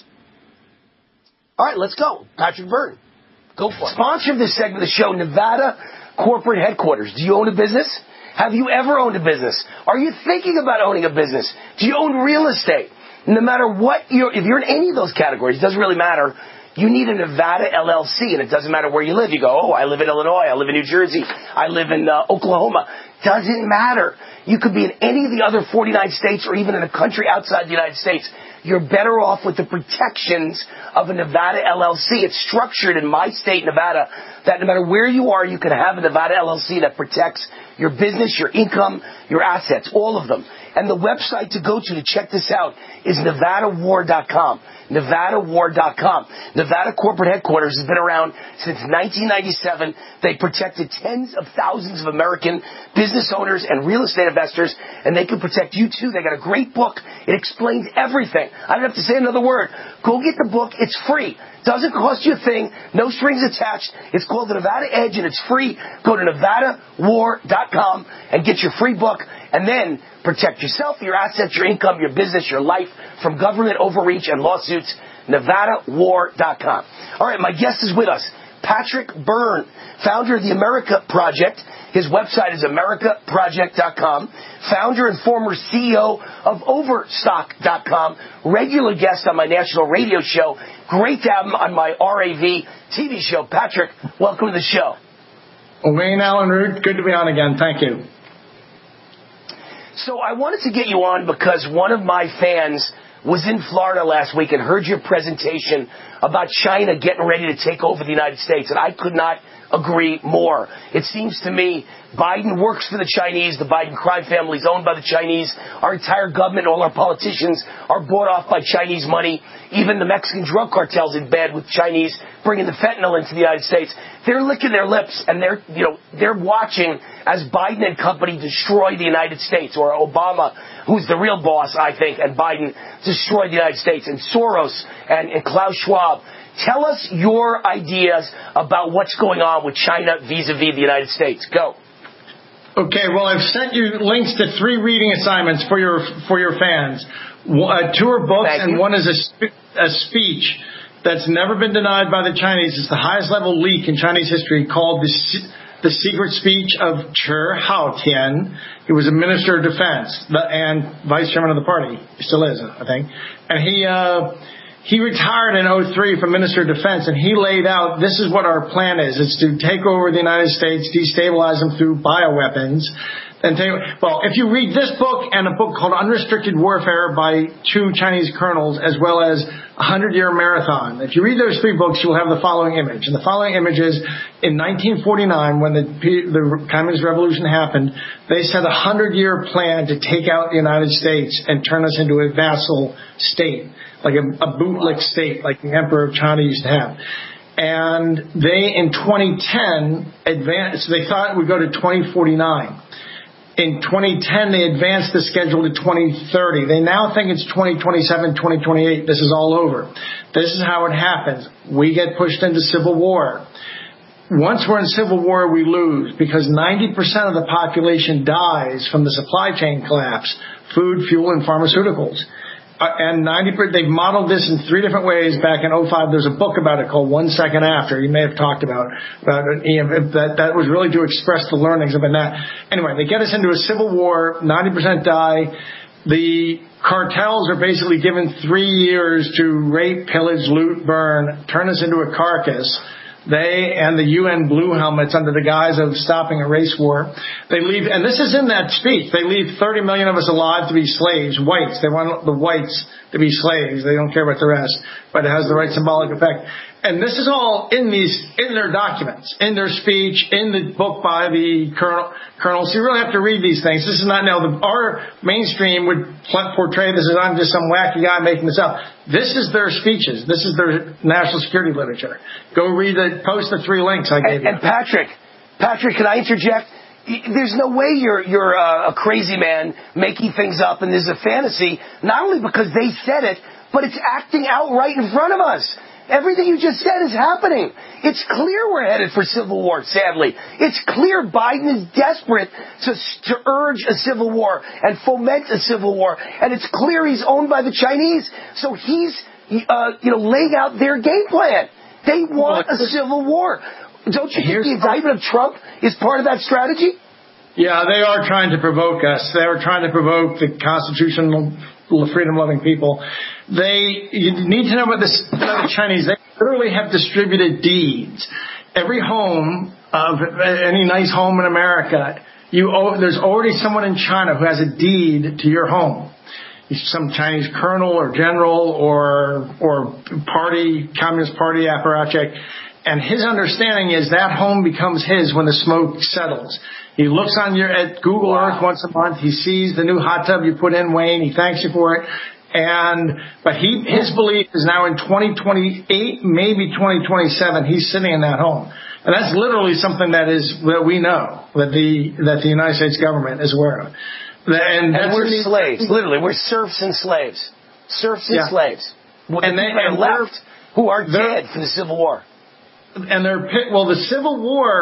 All right, let's go. Patrick Byrne. Go for it. Sponsor of this segment of the show, Nevada Corporate Headquarters. Do you own a business? Have you ever owned a business? Are you thinking about owning a business? Do you own real estate? No matter what you're, if you're in any of those categories, it doesn't really matter. You need a Nevada L L C, and it doesn't matter where you live. You go, oh, I live in Illinois, I live in New Jersey, I live in uh, Oklahoma. Doesn't matter. You could be in any of the other forty-nine states or even in a country outside the United States. You're better off with the protections of a Nevada L L C. It's structured in my state, Nevada, that no matter where you are, you can have a Nevada L L C that protects your business, your income, your assets, all of them. And the website to go to to check this out is nevada war dot com. nevada war dot com. Nevada Corporate Headquarters has been around since nineteen ninety-seven. They protected tens of thousands of American business owners and real estate investors, and they can protect you too. They got a great book. It explains everything. I don't have to say another word. Go get the book. It's free. Doesn't cost you a thing. No strings attached. It's called The Nevada Edge, and it's free. Go to nevada war dot dot com and get your free book, and then protect yourself, your assets, your income, your business, your life from government overreach and lawsuits. Nevada War dot com. All right, my guest is with us, Patrick Byrne, founder of the America Project. His website is America Project dot com. Founder and former C E O of Overstock dot com. Regular guest on my national radio show. Great to have him on my R A V T V show. Patrick, welcome to the show. Wayne Allen Root, good to be on again. Thank you. So I wanted to get you on because one of my fans was in Florida last week and heard your presentation about China getting ready to take over the United States, and I could not agree more. It seems to me Biden works for the Chinese. The Biden crime family is owned by the Chinese. Our entire government, all our politicians are bought off by Chinese money. Even the Mexican drug cartels in bed with Chinese bringing the fentanyl into the United States. They're licking their lips, and they're, you know, they're watching as Biden and company destroy the United States, or Obama, who's the real boss, I think, and Biden destroy the United States, and Soros and, and Klaus Schwab. Tell us your ideas about what's going on with China vis-a-vis the United States. Go. Okay, well, I've sent you links to three reading assignments for your for your fans. Uh, two are books, and one is a, sp- a speech that's never been denied by the Chinese. It's the highest level leak in Chinese history, called the, the Secret Speech of Che Haotian. He was a minister of defense and vice chairman of the party. He still is, I think. And he... Uh, He retired in oh three from Minister of Defense, and he laid out, this is what our plan is. It's to take over the United States, destabilize them through bioweapons. And take, well, if you read this book and a book called Unrestricted Warfare by two Chinese colonels, as well as A Hundred-Year Marathon, if you read those three books, you'll have the following image. And the following image is, in nineteen forty-nine, when the, the Communist Revolution happened, they set a hundred-year plan to take out the United States and turn us into a vassal state, like a, a bootlick state, like the Emperor of China used to have. And they, in twenty ten, advanced, they thought it would go to twenty forty-nine. In twenty ten, they advanced the schedule to twenty thirty. They now think it's twenty twenty-seven, twenty twenty-eight. This is all over. This is how it happens. We get pushed into civil war. Once we're in civil war, we lose, because ninety percent of the population dies from the supply chain collapse, food, fuel, and pharmaceuticals. Uh, and ninety percent, they've modeled this in three different ways. Back in oh five, there's a book about it called One Second After. You may have talked about, about it. That, that was really to express the learnings of it. Anyway, they get us into a civil war. ninety percent die. The cartels are basically given three years to rape, pillage, loot, burn, turn us into a carcass. They and the U N Blue Helmets, under the guise of stopping a race war, they leave, and this is in that speech, they leave thirty million of us alive to be slaves, whites. They want the whites to be slaves. They don't care about the rest, but it has the right symbolic effect. And this is all in these, in their documents, in their speech, in the book by the colonel, colonel. So you really have to read these things. This is not now, the, our mainstream would portray this as I'm just some wacky guy making this up. This is their speeches. This is their national security literature. Go read the, post the three links I gave and, you. And Patrick, Patrick, can I interject? There's no way you're you're a, a crazy man making things up and this is a fantasy, not only because they said it, but it's acting out right in front of us. Everything you just said is happening. It's clear we're headed for civil war, sadly. It's clear Biden is desperate to, to urge a civil war and foment a civil war. And it's clear he's owned by the Chinese. So he's, uh, you know, laying out their game plan. They want a civil war. Don't you think the indictment of Trump is part of that strategy? Yeah, they are trying to provoke us. They are trying to provoke the constitutional, freedom-loving people. They, you need to know about this, the Chinese. They literally have distributed deeds. Every home of any nice home in America, you owe, there's already someone in China who has a deed to your home. Some Chinese colonel or general or or party, Communist Party apparatchik. And his understanding is that home becomes his when the smoke settles. He looks on your at Google wow. Earth once a month. He sees the new hot tub you put in, Wayne. He thanks you for it. And but he his belief is now in twenty twenty-eight, maybe twenty twenty-seven, he's sitting in that home. And that's literally something that is that we know that the that the United States government is aware of. And, and we're slaves, literally. We're serfs and slaves. Serfs and yeah. slaves. And they are left who are dead for the Civil War. And they're well, the Civil War.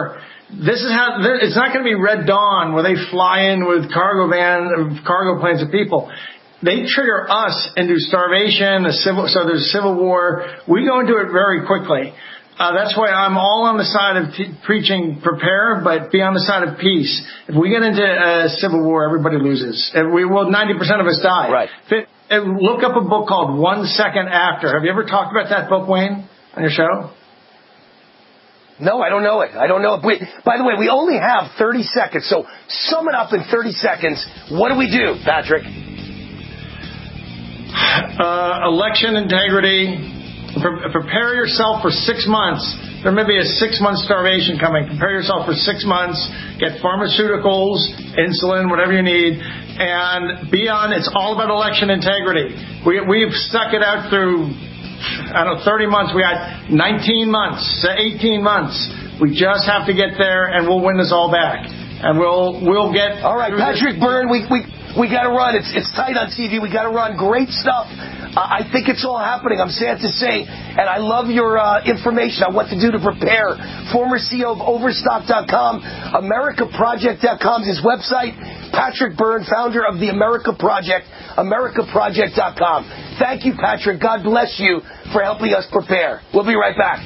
This is how, it's not going to be Red Dawn where they fly in with cargo van, cargo planes of people. They trigger us into starvation, a civil, so there's civil war. We go into it very quickly. Uh, that's why I'm all on the side of t- preaching prepare, but be on the side of peace. If we get into a civil war, everybody loses. And we will, ninety percent of us die. Right. Fit, look up a book called One Second After. Have you ever talked about that book, Wayne, on your show? No, I don't know it. I don't know it. We, by the way, we only have thirty seconds, so sum it up in thirty seconds. What do we do, Patrick? Uh, election integrity. Pre- prepare yourself for six months. There may be a six-month starvation coming. Prepare yourself for six months. Get pharmaceuticals, insulin, whatever you need, and be on. It's all about election integrity. We, we've stuck it out through, I don't know, thirty months. We had nineteen months, eighteen months. We just have to get there, and we'll win this all back. And we'll we'll get. All right, Patrick this. Byrne, we we we got to run. It's it's tight on T V. We got to run. Great stuff. Uh, I think it's all happening. I'm sad to say, and I love your uh, information on what to do to prepare. Former C E O of Overstock dot com, America Project dot com is his website. Patrick Byrne, founder of the America Project, America Project dot com. Thank you, Patrick. God bless you for helping us prepare. We'll be right back.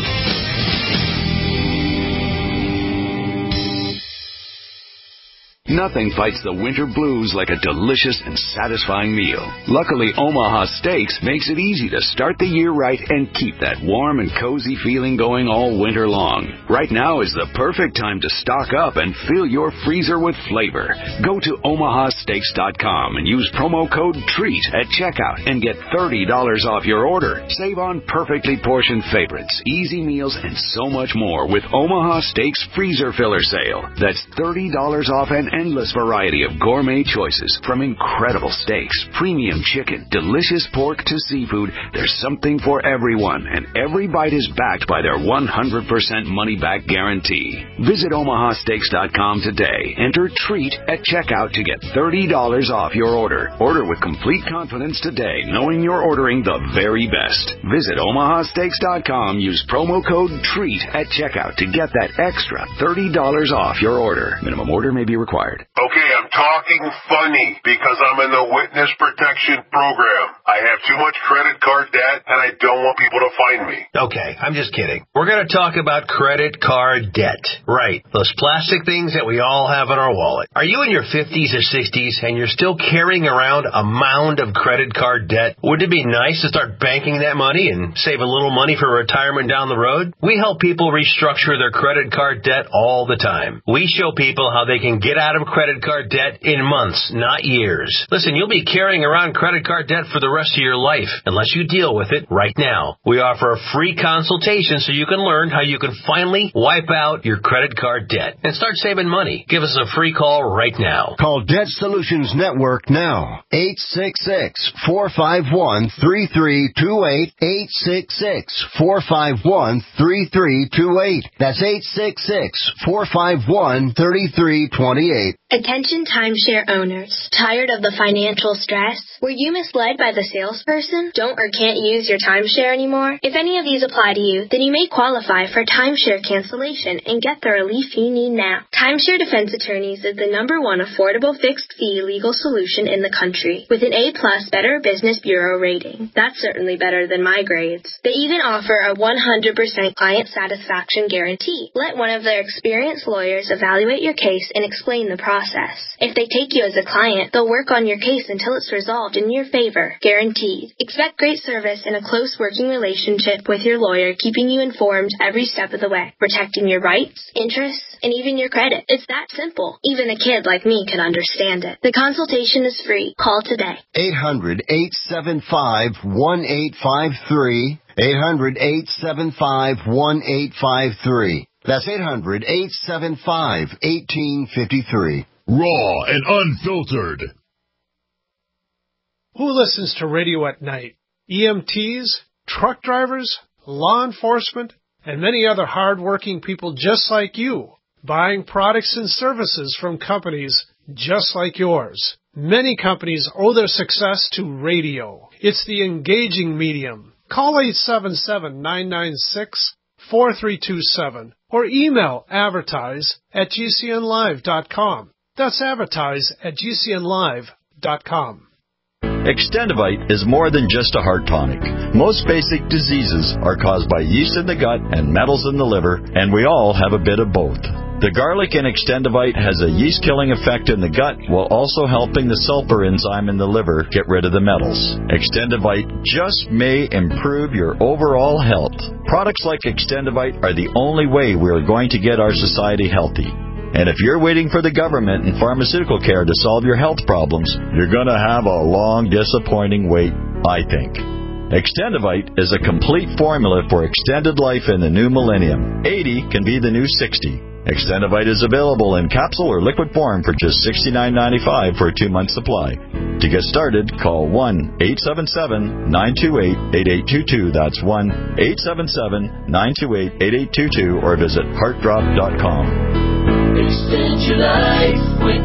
Nothing fights the winter blues like a delicious and satisfying meal. Luckily, Omaha Steaks makes it easy to start the year right and keep that warm and cozy feeling going all winter long. Right now is the perfect time to stock up and fill your freezer with flavor. Go to Omaha Steaks dot com and use promo code TREAT at checkout and get thirty dollars off your order. Save on perfectly portioned favorites, easy meals, and so much more with Omaha Steaks Freezer Filler Sale. That's thirty dollars off an endless variety of gourmet choices, from incredible steaks, premium chicken, delicious pork to seafood. There's something for everyone, and every bite is backed by their one hundred percent money-back guarantee. Visit Omaha Steaks dot com today. Enter TREAT at checkout to get thirty dollars off your order. Order with complete confidence today, knowing you're ordering the very best. Visit Omaha Steaks dot com. Use promo code TREAT at checkout to get that extra thirty dollars off your order. Minimum order may be required. Okay, I'm talking funny because I'm in the witness protection program. I have too much credit card debt and I don't want people to find me. Okay, I'm just kidding. We're going to talk about credit card debt. Right, those plastic things that we all have in our wallet. Are you in your fifties or sixties and you're still carrying around a mound of credit card debt? Wouldn't it be nice to start banking that money and save a little money for retirement down the road? We help people restructure their credit card debt all the time. We show people how they can get out of credit card debt in months, not years. Listen, you'll be carrying around credit card debt for the rest of your life unless you deal with it right now. We offer a free consultation so you can learn how you can finally wipe out your credit card debt and start saving money. Give us a free call right now. Call Debt Solutions Network now. eight six six, four five one, three three two eight. eight six six, four five one, three three two eight. That's eight six six, four five one, three three two eight. Attention timeshare owners. Tired of the financial stress? Were you misled by the salesperson? Don't or can't use your timeshare anymore? If any of these apply to you, then you may qualify for timeshare cancellation and get the relief you need now. Timeshare Defense Attorneys is the number one affordable fixed fee legal solution in the country with an A plus Better Business Bureau rating. That's certainly better than my grades. They even offer a one hundred percent client satisfaction guarantee. Let one of their experienced lawyers evaluate your case and explain the process. If they take you as a client, they'll work on your case until it's resolved in your favor. Guaranteed. Expect great service and a close working relationship with your lawyer, keeping you informed every step of the way, protecting your rights, interests, and even your credit. It's that simple. Even a kid like me can understand it. The consultation is free. Call today. eight hundred, eight seven five, one eight five three. eight hundred, eight seven five, one eight five three. That's eight hundred, eight seven five, one eight five three. Raw and unfiltered. Who listens to radio at night? E M Ts, truck drivers, law enforcement, and many other hard-working people just like you, buying products and services from companies just like yours. Many companies owe their success to radio. It's the engaging medium. Call eight seven seven, nine nine six, four three two seven or email advertise at g c n live dot com. That's advertise at g c n live dot com. Extendivite is more than just a heart tonic. Most basic diseases are caused by yeast in the gut and metals in the liver, and we all have a bit of both. The garlic in Extendivite has a yeast-killing effect in the gut while also helping the sulfur enzyme in the liver get rid of the metals. Extendivite just may improve your overall health. Products like Extendivite are the only way we are going to get our society healthy. And if you're waiting for the government and pharmaceutical care to solve your health problems, you're going to have a long, disappointing wait, I think. Extendivite is a complete formula for extended life in the new millennium. eighty can be the new sixty. Extendivite is available in capsule or liquid form for just sixty-nine ninety-five for a two-month supply. To get started, call one eight seven seven, nine two eight, eight eight two two. That's one eight seven seven, nine two eight, eight eight two two or visit heart drop dot com. Extend your life with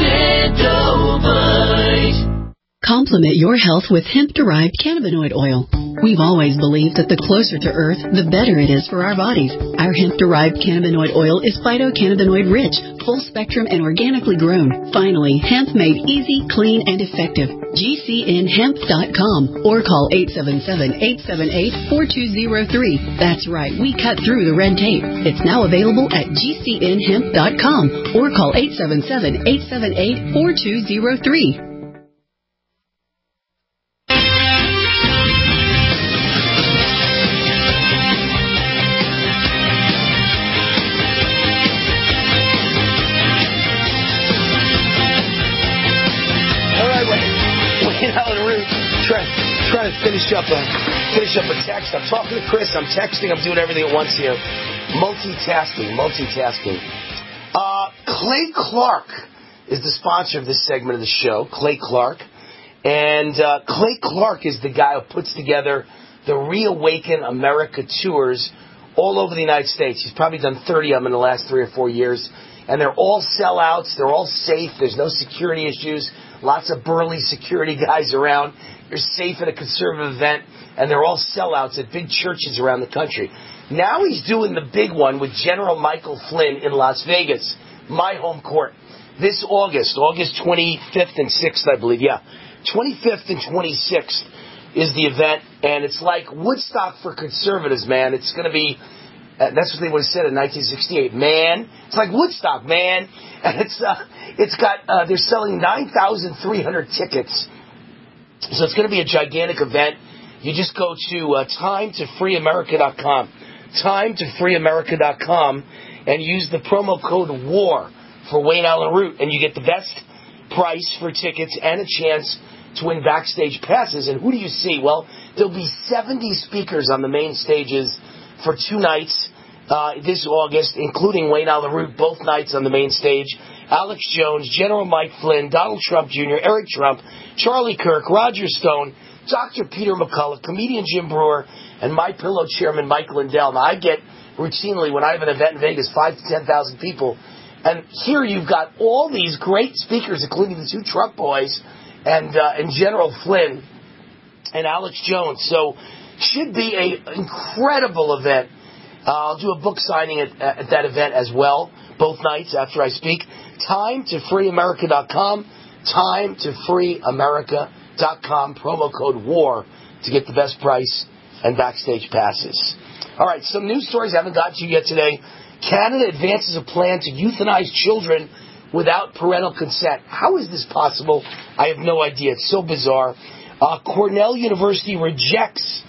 Extendivite. Complement your health with hemp-derived cannabinoid oil. We've always believed that the closer to Earth, the better it is for our bodies. Our hemp-derived cannabinoid oil is phytocannabinoid-rich, full-spectrum, and organically grown. Finally, hemp made easy, clean, and effective. G C N hemp dot com or call eight seven seven, eight seven eight, four two zero three. That's right, we cut through the red tape. It's now available at G C N hemp dot com or call eight seven seven, eight seven eight, four two zero three. Trying, trying to finish up a finish up a text. I'm talking to Chris. I'm texting. I'm doing everything at once here. Multitasking, multitasking. Uh, Clay Clark is the sponsor of this segment of the show. Clay Clark, and uh, Clay Clark is the guy who puts together the Reawaken America tours all over the United States. He's probably done thirty of them in the last three or four years, and they're all sellouts. They're all safe. There's no security issues. Lots of burly security guys around. You're safe at a conservative event, and they're all sellouts at big churches around the country. Now he's doing the big one with General Michael Flynn in Las Vegas, my home court, this August, August twenty-fifth and sixth, I believe. Yeah, twenty-fifth and twenty-sixth is the event, and it's like Woodstock for conservatives, man. It's going to be, uh, that's what they would have said in nineteen sixty-eight, man. It's like Woodstock, man. And it's uh, it's got, uh, they're selling nine thousand three hundred tickets. So it's going to be a gigantic event. You just go to uh, time to free america dot com, time to free america dot com, and use the promo code WAR for Wayne Allen Root, and you get the best price for tickets and a chance to win backstage passes. And who do you see? Well, there'll be seventy speakers on the main stages for two nights uh, this August, including Wayne Allen Root, both nights on the main stage. Alex Jones, General Mike Flynn, Donald Trump Junior, Eric Trump, Charlie Kirk, Roger Stone, Doctor Peter McCullough, comedian Jim Brewer, and My Pillow chairman Mike Lindell. Now, I get routinely, when I have an event in Vegas, five to ten thousand people. And here you've got all these great speakers, including the two Trump boys and, uh, and General Flynn and Alex Jones. So should be an incredible event. Uh, I'll do a book signing at, at that event as well, both nights after I speak. time to free america dot com, time to free america dot com, promo code WAR to get the best price and backstage passes. All right, some news stories I haven't got to yet today. Canada advances a plan to euthanize children without parental consent. How is this possible? I have no idea. It's so bizarre. Uh, Cornell University rejects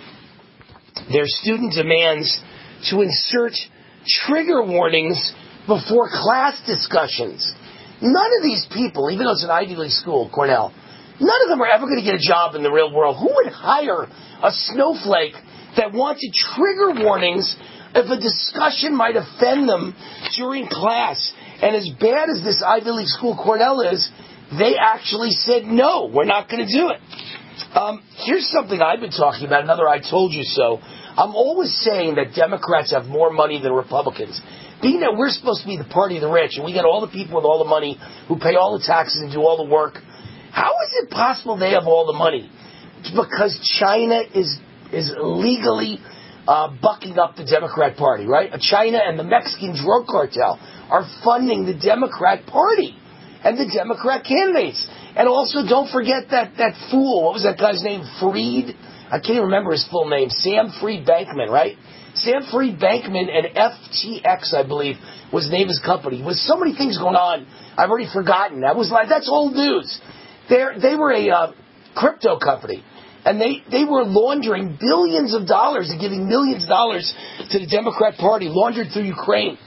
their student demands to insert trigger warnings before class discussions. None of these people, even though it's an Ivy League school, Cornell, none of them are ever going to get a job in the real world. Who would hire a snowflake that wanted trigger warnings if a discussion might offend them during class? And as bad as this Ivy League school Cornell is, they actually said, no, we're not going to do it. Um, here's something I've been talking about, another I told you so. I'm always saying that Democrats have more money than Republicans. Being that we're supposed to be the party of the rich, and we got all the people with all the money who pay all the taxes and do all the work, how is it possible they have all the money? It's because China is is legally uh, bucking up the Democrat Party, right? China and the Mexican drug cartel are funding the Democrat Party and the Democrat candidates. And also, don't forget that, that fool, what was that guy's name, Freed? I can't even remember his full name. Sam Freed Bankman, right? Sam Freed Bankman and F T X, I believe, was the name of his company. With so many things going on, I've already forgotten. That was like, that's old news. They're, they were a uh, crypto company. And they, they were laundering billions of dollars and giving millions of dollars to the Democrat Party, laundered through Ukraine.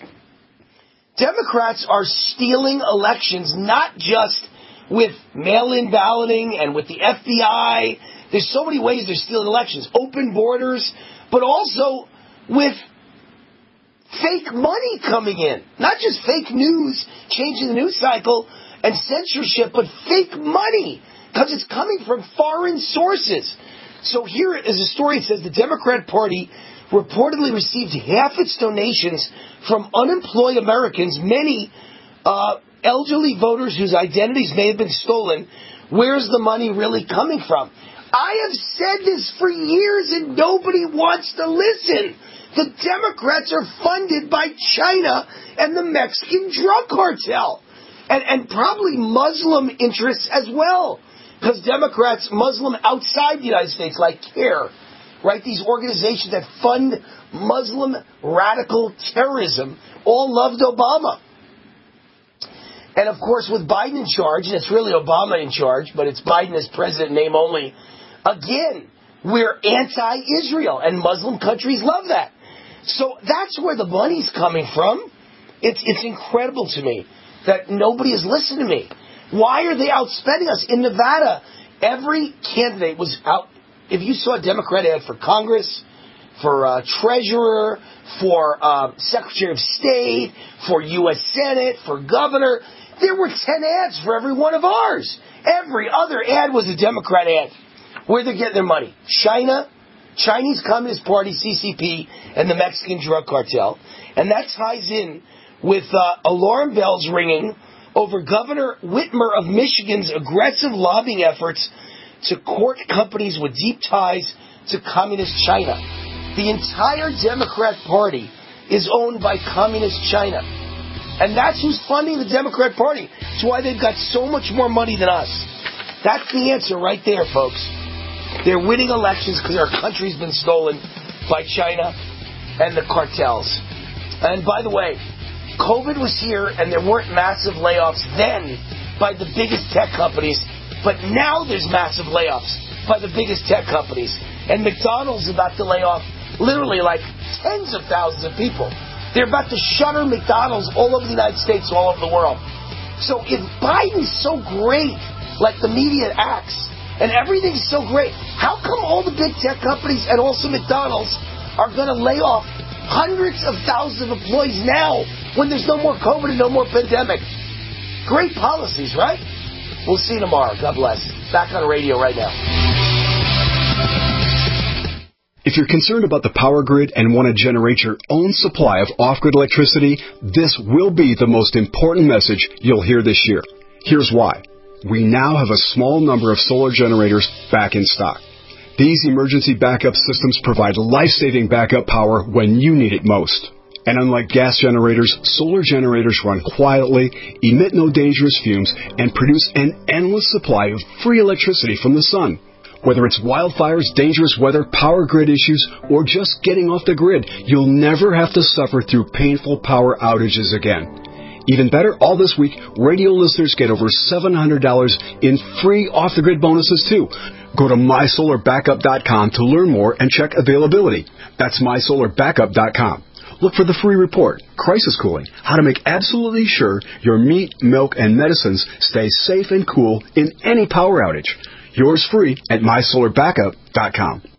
Democrats are stealing elections, not just with mail-in balloting and with the F B I. There's so many ways they're stealing elections. Open borders, but also with fake money coming in. Not just fake news, changing the news cycle and censorship, but fake money. Because it's coming from foreign sources. So here is a story. It says the Democrat Party reportedly received half its donations from unemployed Americans, many uh, elderly voters whose identities may have been stolen. Where's the money really coming from? I have said this for years and nobody wants to listen. The Democrats are funded by China and the Mexican drug cartel. And, and probably Muslim interests as well. Because Democrats, Muslim outside the United States, like CARE, right? These organizations that fund Muslim radical terrorism, all loved Obama. And of course, with Biden in charge, and it's really Obama in charge, but it's Biden as president, name only, again, we're anti-Israel, and Muslim countries love that. So that's where the money's coming from. It's, it's incredible to me that nobody is listening to me. Why are they outspending us? In Nevada, every candidate was out. If you saw a Democrat ad for Congress, for uh, Treasurer, for uh, Secretary of State, for U S Senate, for Governor, there were ten ads for every one of ours. Every other ad was a Democrat ad. Where they're getting their money? China, Chinese Communist Party, C C P, and the Mexican drug cartel. And that ties in with uh, alarm bells ringing over Governor Whitmer of Michigan's aggressive lobbying efforts to court companies with deep ties to communist China. The entire Democrat Party is owned by communist China. And that's who's funding the Democrat Party. That's why they've got so much more money than us. That's the answer right there, folks. They're winning elections because our country's been stolen by China and the cartels. And by the way, COVID was here and there weren't massive layoffs then by the biggest tech companies, but now there's massive layoffs by the biggest tech companies. And McDonald's is about to lay off literally like tens of thousands of people. They're about to shutter McDonald's all over the United States, all over the world. So if Biden's so great, like the media acts, and everything's so great, how come all the big tech companies and also McDonald's are going to lay off hundreds of thousands of employees now when there's no more COVID and no more pandemic? Great policies, right? We'll see you tomorrow. God bless. Back on the radio right now. If you're concerned about the power grid and want to generate your own supply of off-grid electricity, this will be the most important message you'll hear this year. Here's why. We now have a small number of solar generators back in stock. These emergency backup systems provide life-saving backup power when you need it most. And unlike gas generators, solar generators run quietly, emit no dangerous fumes, and produce an endless supply of free electricity from the sun. Whether it's wildfires, dangerous weather, power grid issues, or just getting off the grid, you'll never have to suffer through painful power outages again. Even better, all this week, radio listeners get over seven hundred dollars in free off-the-grid bonuses, too. Go to my solar backup dot com to learn more and check availability. That's my solar backup dot com. Look for the free report, Crisis Cooling, how to make absolutely sure your meat, milk, and medicines stay safe and cool in any power outage. Yours free at my solar backup dot com.